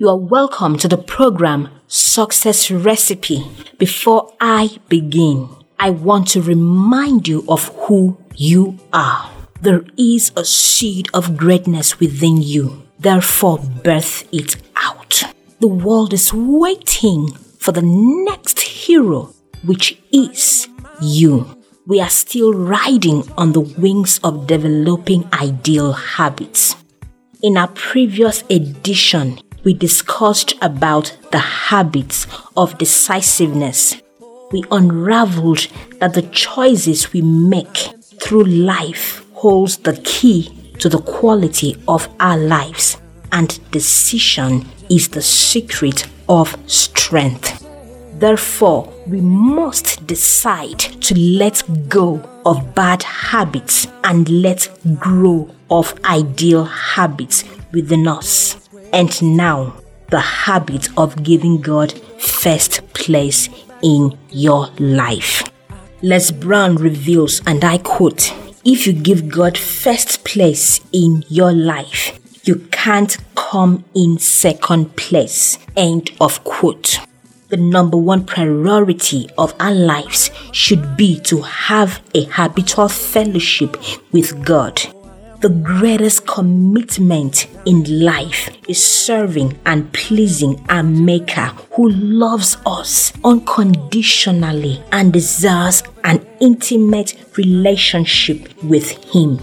You are welcome to the program Success Recipe. Before I begin, I want to remind you of who you are. There is a seed of greatness within you. Therefore, birth it out. The world is waiting for the next hero, which is you. We are still riding on the wings of developing ideal habits. In our previous edition, we discussed about the habits of decisiveness. We unraveled that the choices we make through life holds the key to the quality of our lives, and decision is the secret of strength. Therefore, we must decide to let go of bad habits and let grow of ideal habits within us. And now, the habit of giving God first place in your life. Les Brown reveals, and I quote, "If you give God first place in your life, you can't come in second place." End of quote. The number one priority of our lives should be to have a habitual fellowship with God. The greatest commitment in life is serving and pleasing our Maker, who loves us unconditionally and desires an intimate relationship with Him.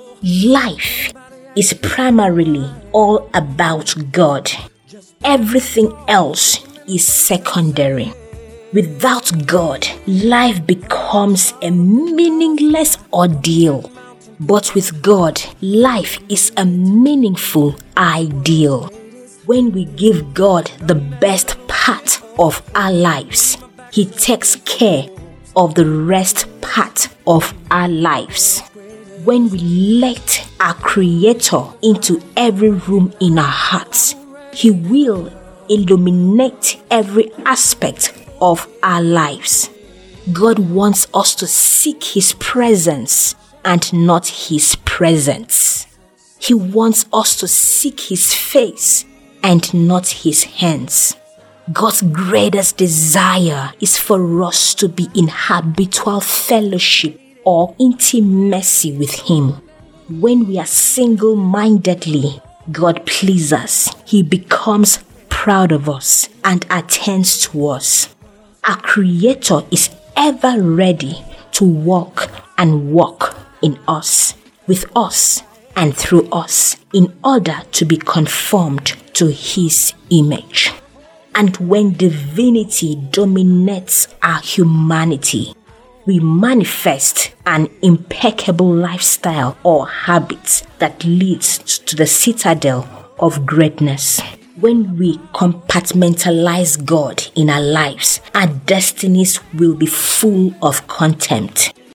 Life is primarily all about God. Everything else is secondary. Without God, life becomes a meaningless ordeal. But with God, life is a meaningful ideal. When we give God the best part of our lives, He takes care of the rest part of our lives. When we let our Creator into every room in our hearts, He will illuminate every aspect of our lives. God wants us to seek His presence and not His presence. He wants us to seek His face and not His hands. God's greatest desire is for us to be in habitual fellowship or intimacy with Him. When we are single-mindedly God pleases us, He becomes proud of us and attends to us. Our Creator is ever ready to walk in us, with us, and through us, in order to be conformed to His image. And when divinity dominates our humanity, we manifest an impeccable lifestyle or habits that leads to the citadel of greatness. When we compartmentalize God in our lives, our destinies will be full of contempt.